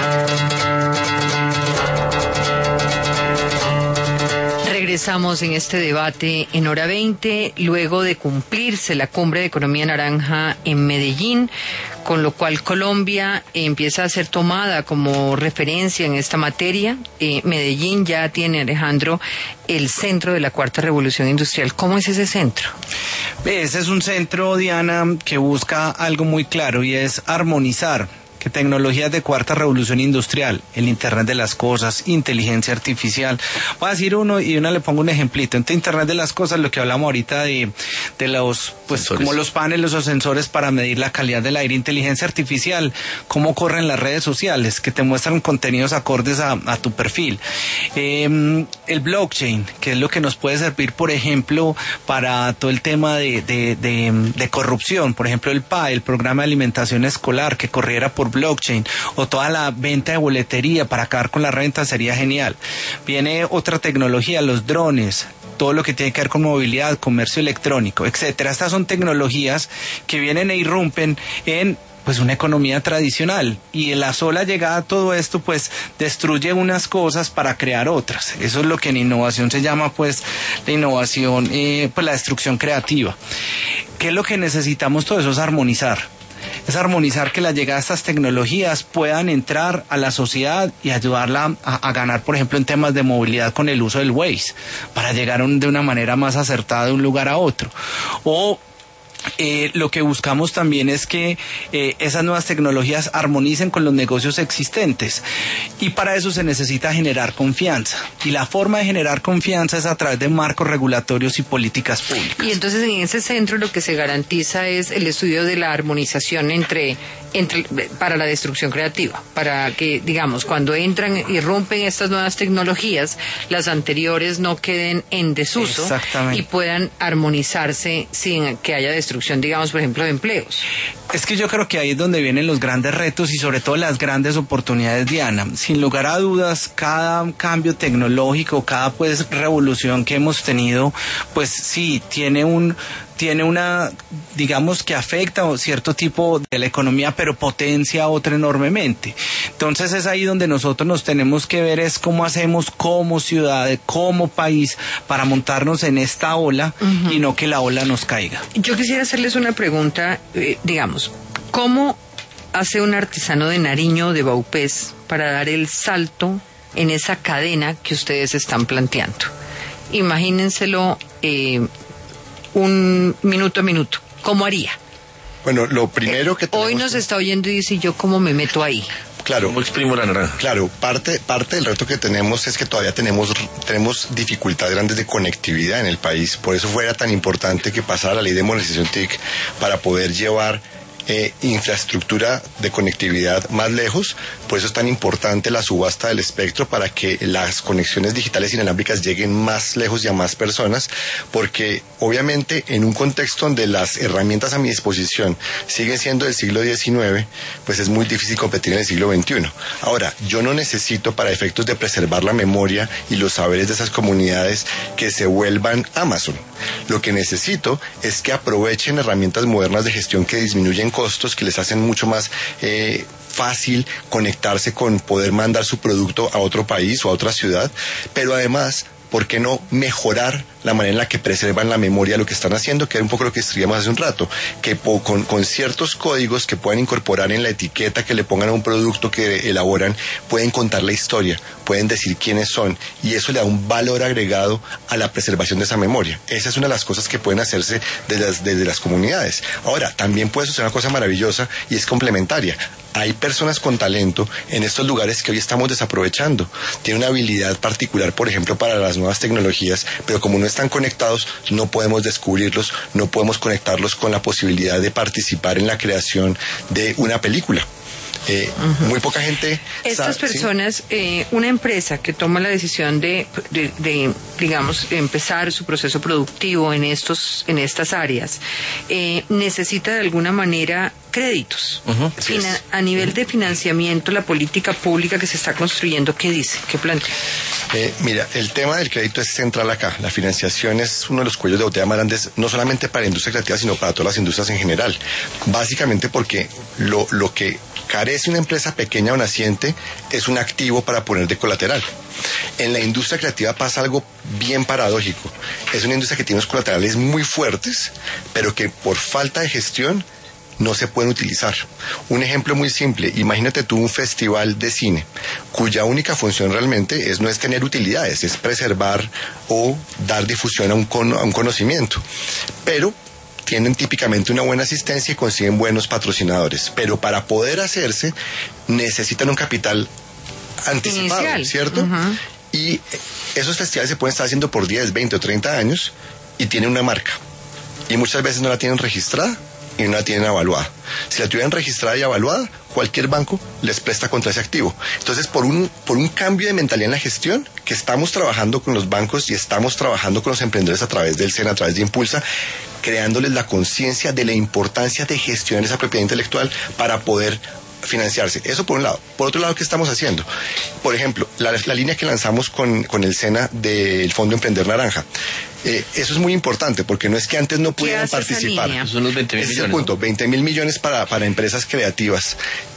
Regresamos en este debate en hora 20, luego de cumplirse la cumbre de economía naranja en Medellín, con lo cual Colombia empieza a ser tomada como referencia en esta materia. Medellín ya tiene, Alejandro, el centro de la cuarta revolución industrial. ¿Cómo es ese centro? Ese es un centro, Diana, que busca algo muy claro y es armonizar que tecnologías de cuarta revolución industrial, el Internet de las cosas, inteligencia artificial. Voy a decir uno y le pongo un ejemplito. Entre Internet de las cosas, lo que hablamos ahorita de los, pues sensores, como los paneles o sensores para medir la calidad del aire. Inteligencia artificial, cómo corren las redes sociales, que te muestran contenidos acordes a tu perfil. El blockchain, que es lo que nos puede servir, por ejemplo, para todo el tema de corrupción. Por ejemplo, el PAE, el Programa de Alimentación Escolar, que corriera por blockchain, o toda la venta de boletería para acabar con la renta, sería genial. Viene otra tecnología, los drones, todo lo que tiene que ver con movilidad, comercio electrónico, etcétera. Estas son tecnologías que vienen e irrumpen en pues una economía tradicional, y en la sola llegada a todo esto pues destruye unas cosas para crear otras. Eso es lo que en innovación se llama pues la innovación, pues la destrucción creativa. ¿Qué es lo que necesitamos? Todo eso es armonizar. Es armonizar que la llegada de estas tecnologías puedan entrar a la sociedad y ayudarla a ganar, por ejemplo, en temas de movilidad con el uso del Waze, para llegar de una manera más acertada de un lugar a otro. O lo que buscamos también es que esas nuevas tecnologías armonicen con los negocios existentes, y para eso se necesita generar confianza, y la forma de generar confianza es a través de marcos regulatorios y políticas públicas. Y entonces en ese centro lo que se garantiza es el estudio de la armonización entre para la destrucción creativa, para que, digamos, cuando entran y rompen estas nuevas tecnologías, las anteriores no queden en desuso y puedan armonizarse sin que haya destrucción, digamos, por ejemplo, de empleos. Es que yo creo que ahí es donde vienen los grandes retos y sobre todo las grandes oportunidades, Diana. Sin lugar a dudas, cada cambio tecnológico, cada pues revolución que hemos tenido, pues sí, tiene una, digamos, que afecta a cierto tipo de la economía, pero potencia a otra enormemente. Entonces es ahí donde nosotros nos tenemos que ver es cómo hacemos como ciudad, como país, para montarnos en esta ola y no que la ola nos caiga. Yo quisiera hacerles una pregunta, digamos, ¿cómo hace un artesano de Nariño, de Vaupés, para dar el salto en esa cadena que ustedes están planteando? Imagínenselo un minuto a minuto. ¿Cómo haría? Bueno, lo primero que tenemos... Hoy nos está oyendo y dice, ¿yo cómo me meto ahí? Claro. ¿Cómo exprimo la naranja? Claro, parte del reto que tenemos es que todavía tenemos dificultades grandes de conectividad en el país. Por eso fuera tan importante que pasara la ley de modernización TIC para poder llevar infraestructura de conectividad más lejos. Por eso es tan importante la subasta del espectro, para que las conexiones digitales inalámbricas lleguen más lejos y a más personas, porque obviamente en un contexto donde las herramientas a mi disposición siguen siendo del siglo XIX, pues es muy difícil competir en el siglo XXI. Ahora, yo no necesito, para efectos de preservar la memoria y los saberes de esas comunidades, que se vuelvan Amazon. Lo que necesito es que aprovechen herramientas modernas de gestión que disminuyen costos, que les hacen mucho más fácil conectarse con poder mandar su producto a otro país o a otra ciudad, pero además, ¿por qué no mejorar la manera en la que preservan la memoria de lo que están haciendo? Que era un poco lo que estudiamos hace un rato, que con ciertos códigos que puedan incorporar en la etiqueta que le pongan a un producto que elaboran, pueden contar la historia, pueden decir quiénes son, y eso le da un valor agregado a la preservación de esa memoria. Esa es una de las cosas que pueden hacerse desde las comunidades. Ahora, también puede suceder una cosa maravillosa y es complementaria. Hay personas con talento en estos lugares que hoy estamos desaprovechando. Tienen una habilidad particular, por ejemplo, para las nuevas tecnologías, pero como no están conectados, no podemos descubrirlos, no podemos conectarlos con la posibilidad de participar en la creación de una película. Muy poca gente estas personas, ¿sí? Una empresa que toma la decisión de digamos, empezar su proceso productivo en estas áreas, necesita de alguna manera créditos. A nivel de financiamiento, la política pública que se está construyendo, ¿qué dice? ¿Qué plantea? Mira, el tema del crédito es central acá. La financiación es uno de los cuellos de botella más grandes, no solamente para la industria creativa, sino para todas las industrias en general. Básicamente porque lo que carece una empresa pequeña o naciente, es un activo para poner de colateral. En la industria creativa pasa algo bien paradójico. Es una industria que tiene unos colaterales muy fuertes, pero que por falta de gestión no se pueden utilizar. Un ejemplo muy simple: imagínate tú un festival de cine cuya única función realmente no es tener utilidades, es preservar o dar difusión a un conocimiento, pero tienen típicamente una buena asistencia y consiguen buenos patrocinadores, pero para poder hacerse necesitan un capital anticipado, inicial, ¿cierto? Uh-huh. Y esos festivales se pueden estar haciendo por 10, 20 o 30 años y tienen una marca, y muchas veces no la tienen registrada y no la tienen evaluada. Si la tuvieran registrada y evaluada, cualquier banco les presta contra ese activo. Entonces, por un cambio de mentalidad en la gestión, que estamos trabajando con los bancos y estamos trabajando con los emprendedores a través del SENA, a través de Impulsa, creándoles la conciencia de la importancia de gestionar esa propiedad intelectual para poder financiarse. Eso por un lado. Por otro lado, ¿qué estamos haciendo? Por ejemplo, la línea que lanzamos con el SENA del Fondo Emprender Naranja. Eso es muy importante, porque no es que antes no pudieran participar. Son los 20.000 millones. Ese es el punto, 20.000 millones para empresas creativas.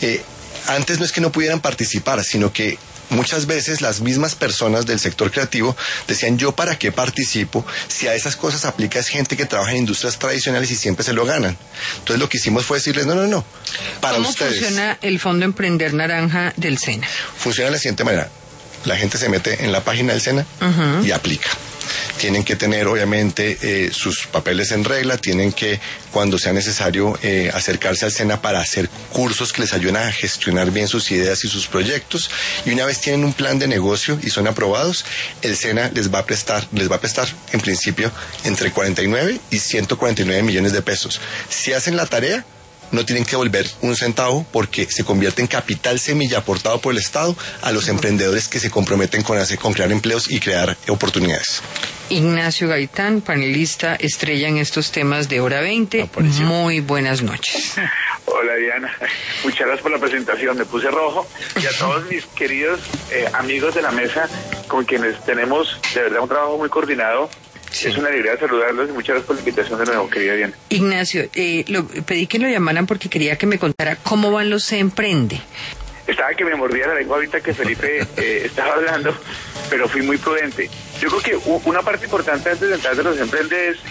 Antes no es que no pudieran participar, sino que muchas veces las mismas personas del sector creativo decían: ¿yo para qué participo si a esas cosas aplica es gente que trabaja en industrias tradicionales y siempre se lo ganan? Entonces lo que hicimos fue decirles: no, para ¿Cómo ustedes. ¿Cómo funciona el Fondo Emprender Naranja del SENA? Funciona de la siguiente manera: la gente se mete en la página del SENA y aplica. Tienen que tener, obviamente, sus papeles en regla, tienen que, cuando sea necesario, acercarse al SENA para hacer cursos que les ayuden a gestionar bien sus ideas y sus proyectos, y una vez tienen un plan de negocio y son aprobados, el SENA les va a prestar en principio entre 49 y 149 millones de pesos. Si hacen la tarea, no tienen que devolver un centavo, porque se convierte en capital semilla aportado por el Estado a los emprendedores que se comprometen con crear empleos y crear oportunidades. Ignacio Gaitán, panelista estrella en estos temas de Hora 20. Muy buenas noches. Hola, Diana. Muchas gracias por la presentación. Me puse rojo. Y a todos mis queridos amigos de la mesa, con quienes tenemos de verdad un trabajo muy coordinado. Sí. Es una alegría saludarlos y muchas gracias por la invitación de nuevo, querida Diana. Ignacio, pedí que lo llamaran porque quería que me contara cómo van los Se Emprende. Estaba que me mordía la lengua ahorita que Felipe estaba hablando, pero fui muy prudente. Yo creo que una parte importante antes de entrar de los Se Emprende es,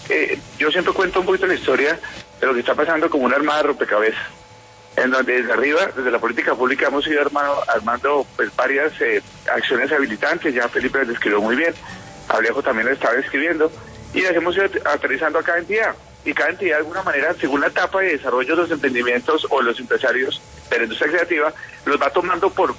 yo siempre cuento un poquito la historia de lo que está pasando como una armada de rompecabezas, en donde desde arriba, desde la política pública, hemos ido armando pues, varias acciones habilitantes. Ya Felipe las describió muy bien. Alejo también lo estaba describiendo, y las hemos ido aterrizando a cada entidad, y cada entidad de alguna manera, según la etapa de desarrollo de los emprendimientos o los empresarios de la industria creativa, los va tomando por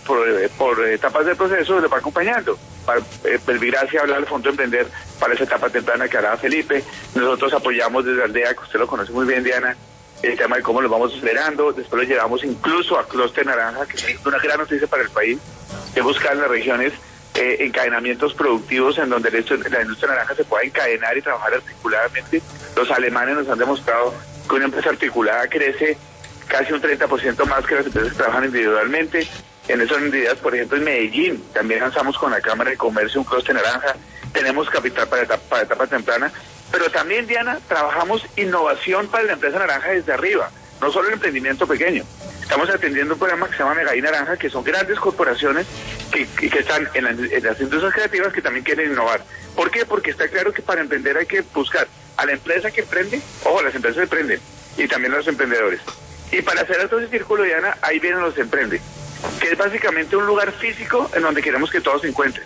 etapas del proceso, los va acompañando. Verbigracia habla del Fondo Emprender para esa etapa temprana que hablaba Felipe. Nosotros apoyamos desde Aldea, que usted lo conoce muy bien, Diana, el tema de cómo lo vamos acelerando. Después lo llevamos incluso a Clúster Naranja, que es una gran noticia para el país, de buscar en las regiones encadenamientos productivos en donde la industria naranja se pueda encadenar y trabajar articuladamente. Los alemanes nos han demostrado que una empresa articulada crece casi un 30% más que las empresas que trabajan individualmente. En esas entidades, por ejemplo, en Medellín, también lanzamos con la Cámara de Comercio un clúster naranja. Tenemos capital para etapa temprana, pero también, Diana, trabajamos innovación para la empresa naranja desde arriba, no solo el emprendimiento pequeño. Estamos atendiendo un programa que se llama Megaí Naranja, que son grandes corporaciones que están en las industrias creativas que también quieren innovar. ¿Por qué? Porque está claro que para emprender hay que buscar a la empresa que emprende, ojo, las empresas emprenden, y también a los emprendedores. Y para hacer todo ese círculo, Diana, ahí vienen los Emprende, que es básicamente un lugar físico en donde queremos que todos se encuentren.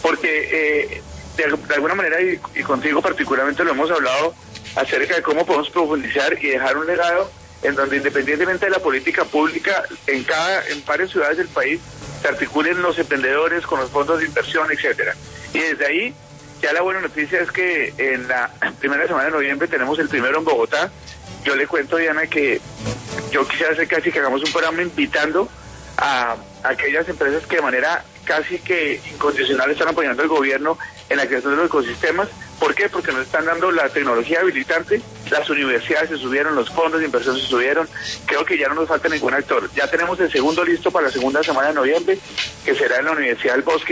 Porque de alguna manera, y contigo particularmente lo hemos hablado, acerca de cómo podemos profundizar y dejar un legado en donde, independientemente de la política pública, en varias ciudades del país se articulen los emprendedores con los fondos de inversión, etcétera. Y desde ahí, ya la buena noticia es que en la primera semana de noviembre tenemos el primero en Bogotá. Yo le cuento, Diana, que yo quisiera hacer casi que hagamos un programa invitando a aquellas empresas que de manera casi que incondicional están apoyando al gobierno en la creación de los ecosistemas. ¿Por qué? Porque nos están dando la tecnología habilitante, las universidades se subieron, los fondos de inversión se subieron. Creo que ya no nos falta ningún actor. Ya tenemos el segundo listo para la segunda semana de noviembre, que será en la Universidad del Bosque,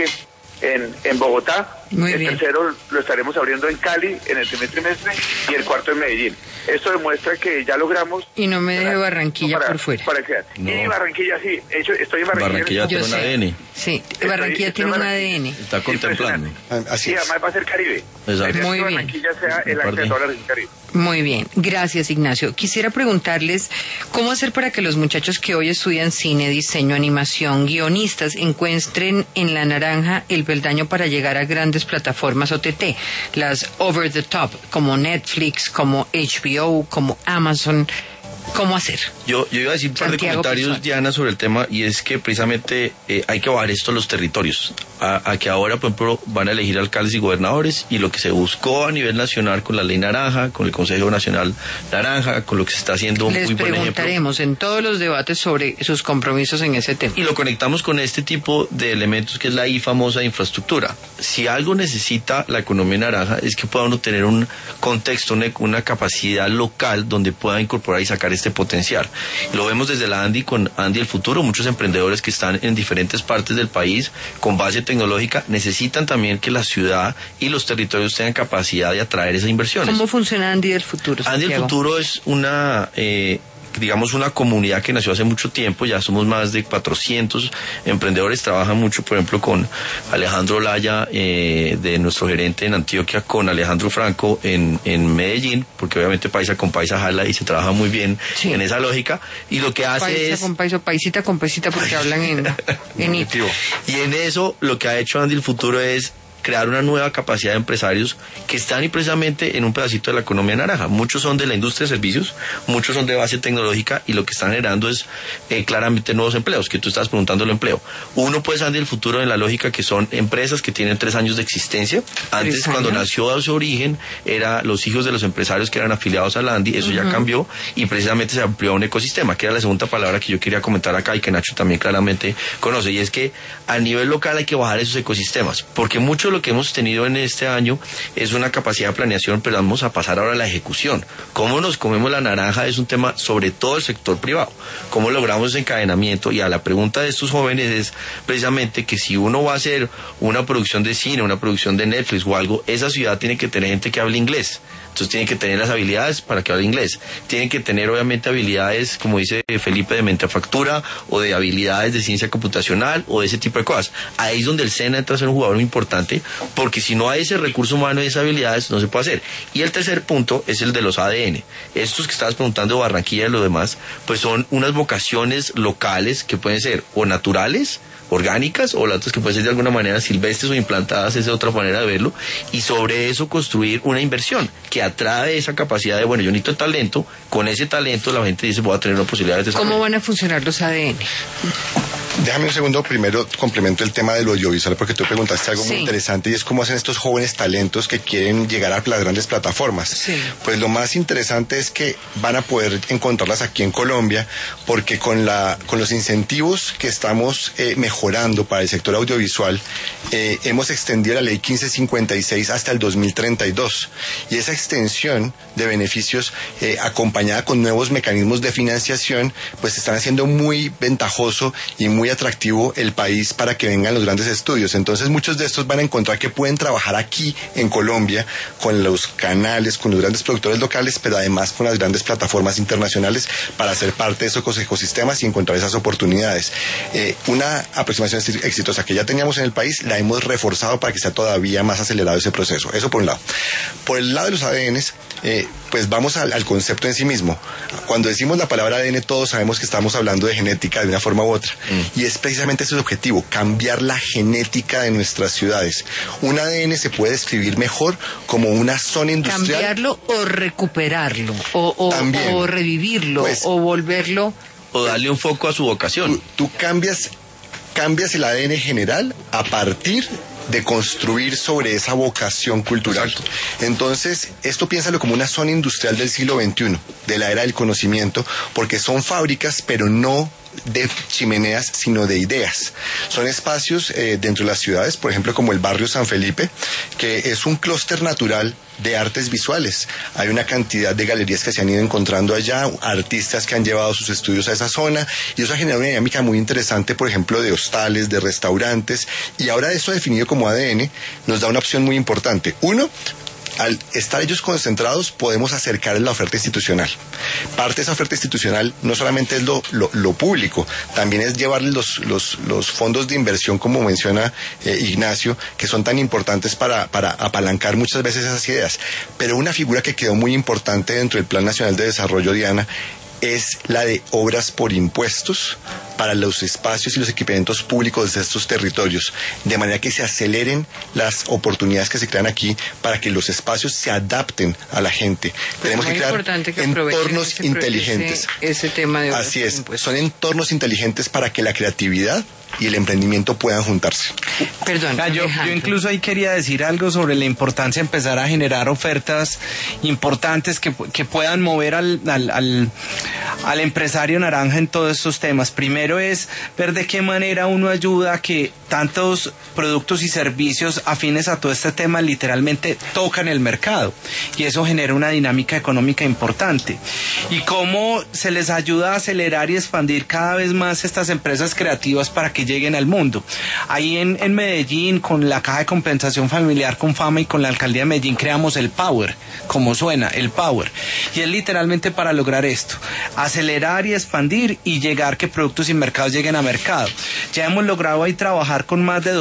en Bogotá. Muy el bien. tercero lo estaremos abriendo en Cali en el primer trimestre y el cuarto en Medellín. esto demuestra que ya logramos... Y no me deje Barranquilla por fuera. Para crear. No. Y Barranquilla, sí, estoy en Barranquilla. Barranquilla tiene un ADN. Sí, Barranquilla tiene un ADN. Está contemplando. Así Y es. además va a ser Caribe. Exacto. Muy que bien. Barranquilla sea el acceso a la región Caribe. Muy bien, gracias Ignacio. Quisiera preguntarles cómo hacer para que los muchachos que hoy estudian cine, diseño, animación, guionistas, encuentren en La Naranja el peldaño para llegar a grandes plataformas OTT, las over the top, como Netflix, como HBO, como Amazon. ¿Cómo hacer? Yo iba a decir un par de Santiago comentarios, Pizzuan. Diana, sobre el tema, y es que precisamente hay que bajar esto a los territorios, a que ahora, por ejemplo, van a elegir alcaldes y gobernadores, y lo que se buscó a nivel nacional con la Ley Naranja, con el Consejo Nacional Naranja, con lo que se está haciendo, Les muy buen ejemplo. preguntaremos en todos los debates sobre sus compromisos en ese tema. Y lo conectamos con este tipo de elementos que es la famosa infraestructura. Si algo necesita la economía naranja es que pueda uno tener un contexto, una capacidad local donde pueda incorporar y sacar este potencial. Lo vemos desde la Andy con Andy el Futuro, muchos emprendedores que están en diferentes partes del país con base tecnológica necesitan también que la ciudad y los territorios tengan capacidad de atraer esas inversiones. ¿Cómo funciona Andy del Futuro, Andy el Santiago? Futuro es una digamos una comunidad que nació hace mucho tiempo, ya somos más de 400 emprendedores, trabajan mucho por ejemplo con Alejandro Laya, de nuestro gerente en Antioquia, con Alejandro Franco en Medellín, porque obviamente paisa con paisa jala y se trabaja muy bien Sí. en esa lógica, y lo que hace Paisa es... con paisa, paisita con paisita, porque hablan en Ito. Y en eso lo que ha hecho Andy el Futuro es crear una nueva capacidad de empresarios que están y precisamente en un pedacito de la economía naranja. Muchos son de la industria de servicios, muchos son de base tecnológica y lo que están generando es claramente nuevos empleos, que tú estás preguntando el empleo. Uno pues Andy el Futuro en la lógica que son empresas que tienen 3 años de existencia. Antes 3 cuando años. nació a su origen era los hijos de los empresarios que eran afiliados al Andy, eso ya cambió y precisamente se amplió a un ecosistema, que era la segunda palabra que yo quería comentar acá y que Nacho también claramente conoce, y es que a nivel local hay que bajar esos ecosistemas, porque mucho de lo que hemos tenido en este año es una capacidad de planeación, pero vamos a pasar ahora a la ejecución. Cómo nos comemos la naranja es un tema sobre todo el sector privado, cómo logramos ese encadenamiento, y a la pregunta de estos jóvenes es precisamente que si uno va a hacer una producción de cine, una producción de Netflix o algo, esa ciudad tiene que tener gente que hable inglés. Entonces tienen que tener las habilidades para que hable inglés. Tienen que tener obviamente habilidades, como dice Felipe, de mentefactura o de habilidades de ciencia computacional o de ese tipo de cosas. Ahí es donde el SENA entra a ser un jugador muy importante, porque si no hay ese recurso humano y esas habilidades no se puede hacer. Y el tercer punto es el de los ADN. Estos que estabas preguntando de Barranquilla y lo demás, pues son unas vocaciones locales que pueden ser o naturales, orgánicas, o las otras que pueden ser de alguna manera silvestres o implantadas, esa es otra manera de verlo, y sobre eso construir una inversión que atrae esa capacidad de, bueno, yo necesito talento, con ese talento la gente dice, voy a tener una posibilidad de desarrollo. ¿Cómo van a funcionar los ADN? Déjame un segundo, primero complemento el tema de lo audiovisual, porque tú preguntaste algo muy Sí. interesante, y es cómo hacen estos jóvenes talentos que quieren llegar a las grandes plataformas. Sí. Pues lo más interesante es que van a poder encontrarlas aquí en Colombia, porque con los incentivos que estamos mejorando para el sector audiovisual, hemos extendido la ley 1556 hasta el 2032, y esa extensión de beneficios acompañada con nuevos mecanismos de financiación, pues están haciendo muy ventajoso y muy atractivo el país para que vengan los grandes estudios. Entonces muchos de estos van a encontrar que pueden trabajar aquí en Colombia con los canales, con los grandes productores locales, pero además con las grandes plataformas internacionales para ser parte de esos ecosistemas y encontrar esas oportunidades. Una aproximación exitosa que ya teníamos en el país la hemos reforzado para que sea todavía más acelerado ese proceso. Eso por un lado. Por el lado de los ADNs, pues vamos al concepto en sí mismo. Cuando decimos la palabra ADN, todos sabemos que estamos hablando de genética de una forma u otra. Y es precisamente ese el objetivo, cambiar la genética de nuestras ciudades. Un ADN se puede describir mejor como una zona industrial. ¿Cambiarlo o recuperarlo? O revivirlo, Pues, o volverlo... O darle un foco a su vocación. Tú cambias el ADN general a partir de construir sobre esa vocación cultural. Exacto. Entonces, esto piénsalo como una zona industrial del siglo XXI, de la era del conocimiento, porque son fábricas, pero no de chimeneas, sino de ideas. Son espacios dentro de las ciudades, por ejemplo, como el barrio San Felipe, que es un clúster natural de artes visuales. Hay una cantidad de galerías que se han ido encontrando allá, artistas que han llevado sus estudios a esa zona, y eso ha generado una dinámica muy interesante, por ejemplo, de hostales, de restaurantes, y ahora eso definido como ADN nos da una opción muy importante. Uno, al estar ellos concentrados, podemos acercarles la oferta institucional. Parte de esa oferta institucional no solamente es lo público, también es llevarles los fondos de inversión, como menciona Ignacio, que son tan importantes para apalancar muchas veces esas ideas. Pero una figura que quedó muy importante dentro del Plan Nacional de Desarrollo, Diana, es la de obras por impuestos para los espacios y los equipamientos públicos de estos territorios, de manera que se aceleren las oportunidades que se crean aquí para que los espacios se adapten a la gente. Tenemos que crear entornos inteligentes. Ese tema de Así es, son entornos inteligentes para que la creatividad y el emprendimiento puedan juntarse. Perdón, yo incluso ahí quería decir algo sobre la importancia de empezar a generar ofertas importantes que puedan mover al empresario naranja en todos estos temas. Primero es ver de qué manera uno ayuda a que tantos productos y servicios afines a todo este tema literalmente tocan el mercado, y eso genera una dinámica económica importante. Y cómo se les ayuda a acelerar y expandir cada vez más estas empresas creativas para que lleguen al mundo. Ahí en Medellín, con la Caja de Compensación Familiar, con Fama, y con la Alcaldía de Medellín, creamos el Power, como suena, el Power. Y es literalmente para lograr esto: acelerar y expandir y llegar que productos y mercados lleguen a mercado. Ya hemos logrado ahí trabajar con más de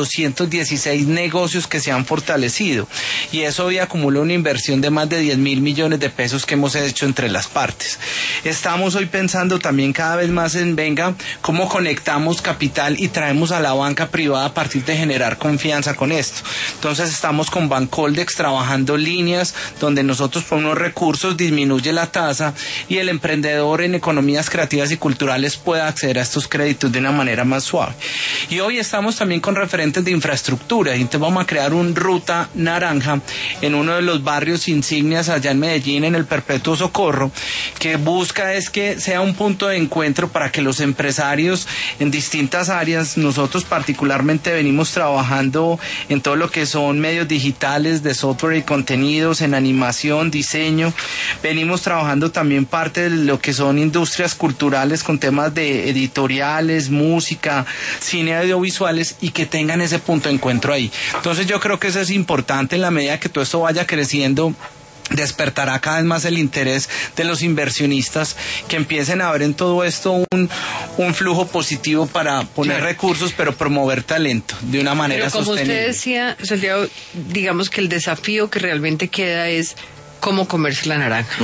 216 negocios que se han fortalecido, y eso hoy acumula una inversión de más de 10.000 millones de pesos que hemos hecho entre las partes. Estamos hoy pensando también cada vez más en, venga, cómo conectamos capital y traemos a la banca privada a partir de generar confianza con esto. Entonces estamos con Bancoldex trabajando líneas donde nosotros por unos recursos disminuye la tasa y el emprendedor en economías creativas y culturales pueda acceder a estos créditos de una manera más suave. Y hoy estamos también con referentes de infraestructura, y entonces vamos a crear un Ruta Naranja en uno de los barrios insignias allá en Medellín, en el Perpetuo Socorro, que busca es que sea un punto de encuentro para que los empresarios en distintas áreas, nosotros particularmente venimos trabajando en todo lo que son medios digitales, de software y contenidos, en animación, diseño, venimos trabajando también parte de lo que son industrias culturales con temas de editoriales, música, cine, audiovisuales, y que tengan ese punto de encuentro ahí. Entonces yo creo que eso es importante. En la medida que todo esto vaya creciendo, despertará cada vez más el interés de los inversionistas, que empiecen a ver en todo esto un flujo positivo para poner recursos, pero promover talento de una manera sostenible. Como usted decía, Santiago, digamos que el desafío que realmente queda es cómo comerse la naranja.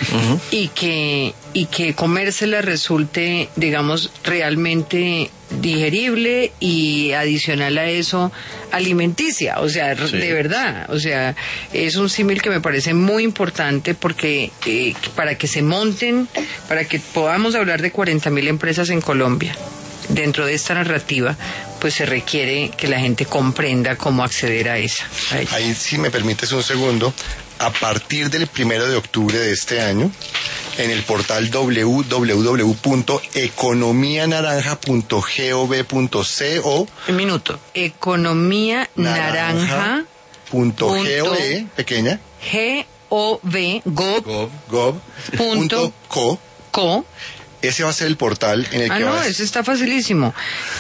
Y que comérsela resulte, digamos, realmente digerible, y adicional a eso alimenticia, o sea, sí, de verdad, o sea, es un símil que me parece muy importante, porque para que se monten, para que podamos hablar de 40.000 empresas en Colombia dentro de esta narrativa, pues se requiere que la gente comprenda cómo acceder a ella. Ahí, si me permites un segundo, a partir del 1 de octubre de este año, en el portal www.economianaranja.gov.co. Un minuto. Economianaranja.gov, pequeña, gov.co. Ese va a ser el portal en el que no, ese está facilísimo.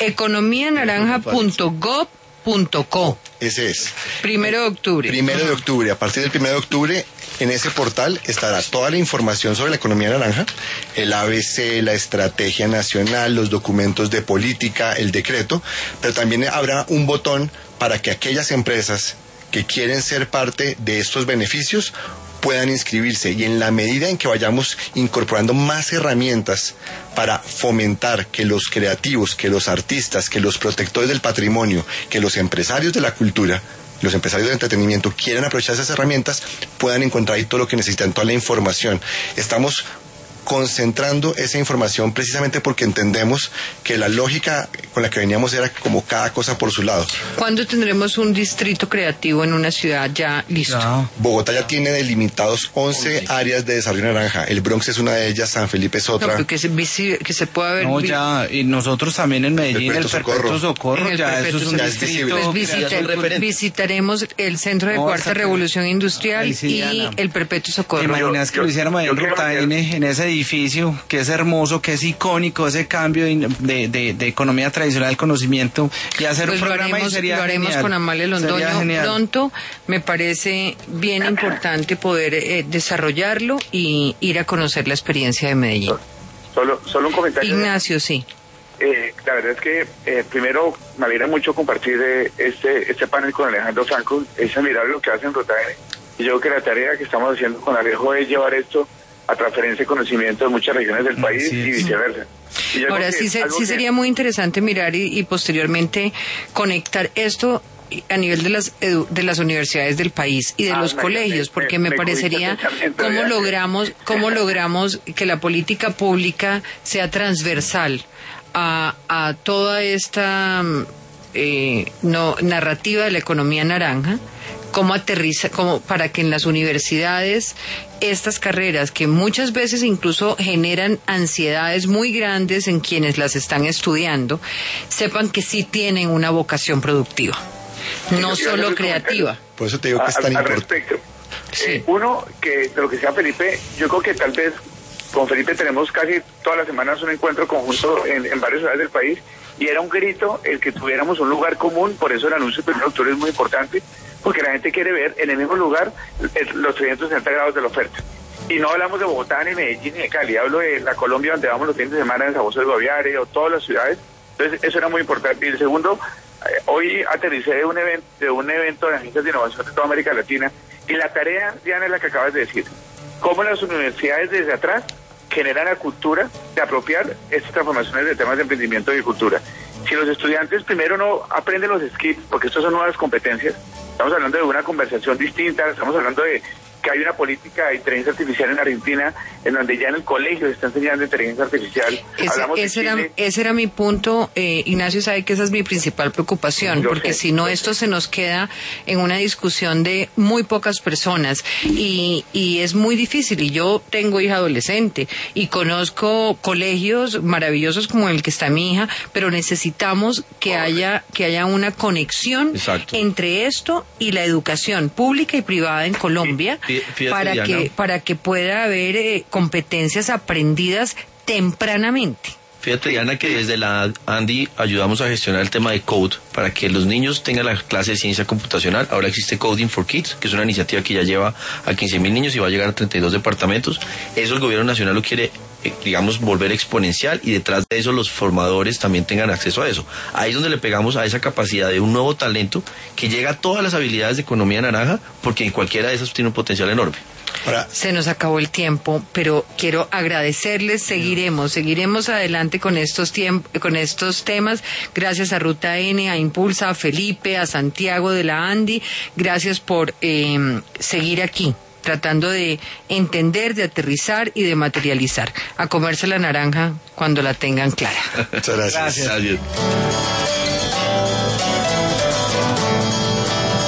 economianaranja.gov.co. Ese es. 1 de octubre. 1 de octubre. A partir del 1 de octubre, en ese portal estará toda la información sobre la economía naranja, el ABC, la estrategia nacional, los documentos de política, el decreto, pero también habrá un botón para que aquellas empresas que quieren ser parte de estos beneficios puedan inscribirse, y en la medida en que vayamos incorporando más herramientas para fomentar que los creativos, que los artistas, que los protectores del patrimonio, que los empresarios de la cultura, los empresarios del entretenimiento quieran aprovechar esas herramientas, puedan encontrar ahí todo lo que necesitan, toda la información. Estamos concentrando esa información precisamente porque entendemos que la lógica con la que veníamos era como cada cosa por su lado. ¿Cuándo tendremos un distrito creativo en una ciudad ya listo? Ya. Bogotá ya tiene delimitados 11 áreas de desarrollo naranja. El Bronx es una de ellas, San Felipe es otra. No, que se pueda ver. No, ya, y nosotros también en Medellín, el Perpetuo Socorro, ya eso es un distrito. Pues visitaremos el Centro de Cuarta Revolución Industrial y el Perpetuo Socorro. Imaginas que lo hiciéramos en Ruta N, en ese edificio, que es hermoso, que es icónico, ese cambio de economía tradicional tradicional del conocimiento y hacer Pues un programa lo sería haremos genial. con Amalia Sería Londoño genial. pronto. Me parece bien importante poder desarrollarlo y ir a conocer la experiencia de Medellín. Solo un comentario. Ignacio, sí. La verdad es que primero me alegra mucho compartir este panel con Alejandro Franco. Es admirable lo que hacen Rotae. Y yo creo que la tarea que estamos haciendo con Alejo es llevar esto a transferencia de conocimiento de muchas regiones del país Sí, y sí. viceversa. Y yo Ahora creo que sí, es algo sí que- sería muy interesante mirar y posteriormente conectar esto a nivel de las universidades del país y de los me- colegios, me- porque me me cogiste parecería el pensamiento, cómo ya. logramos que la política pública sea transversal a toda esta narrativa de la economía naranja, cómo aterriza, como para que en las universidades estas carreras que muchas veces incluso generan ansiedades muy grandes en quienes las están estudiando, sepan que sí tienen una vocación productiva, no yo solo hago creativa. Por eso te digo que es tan al importante. respecto. Sí. Uno, que de lo que sea Felipe, yo creo que tal vez con Felipe tenemos casi todas las semanas un encuentro conjunto en varias ciudades del país y era un grito el que tuviéramos un lugar común, por eso el anuncio del 1 de octubre es muy importante, porque la gente quiere ver en el mismo lugar los 360 grados de la oferta. Y no hablamos de Bogotá, ni Medellín, ni de Cali, hablo de la Colombia donde vamos los fines de semana en Saboso del Guaviare o todas las ciudades. Entonces eso era muy importante. Y el segundo, hoy aterricé de un evento de agencias de innovación de toda América Latina y la tarea, Diana, es la que acabas de decir. Cómo las universidades desde atrás generan la cultura de apropiar estas transformaciones de temas de emprendimiento y cultura. Si los estudiantes primero no aprenden los skills, porque estas son nuevas competencias, estamos hablando de una conversación distinta, estamos hablando de que hay una política de inteligencia artificial en Argentina, en donde ya en el colegio se está enseñando inteligencia artificial. Hablamos de Chile. Ese era mi punto. Ignacio sabe que esa es mi principal preocupación, Yo porque sé, si no yo esto sé. se nos queda en una discusión de muy pocas personas y es muy difícil. Y yo tengo hija adolescente y conozco colegios maravillosos como el que está mi hija, pero necesitamos que haya una conexión Exacto. entre esto y la educación pública y privada en Colombia. Fíjate, para que pueda haber competencias aprendidas tempranamente. Fíjate, Diana, que desde la Andy ayudamos a gestionar el tema de Code para que los niños tengan la clase de ciencia computacional. Ahora existe Coding for Kids, que es una iniciativa que ya lleva a 15.000 niños y va a llegar a 32 departamentos. Eso el gobierno nacional lo quiere, digamos, volver exponencial y detrás de eso los formadores también tengan acceso a eso. Ahí es donde le pegamos a esa capacidad de un nuevo talento que llega a todas las habilidades de economía naranja, porque en cualquiera de esas tiene un potencial enorme. Ahora, Se nos acabó el tiempo, pero quiero agradecerles. Seguiremos adelante con estos temas. Gracias a Ruta N, a Impulsa, a Felipe, a Santiago de la Andy. Gracias por seguir aquí, tratando de entender, de aterrizar y de materializar. A comerse la naranja cuando la tengan clara. muchas gracias. Gracias. Gracias.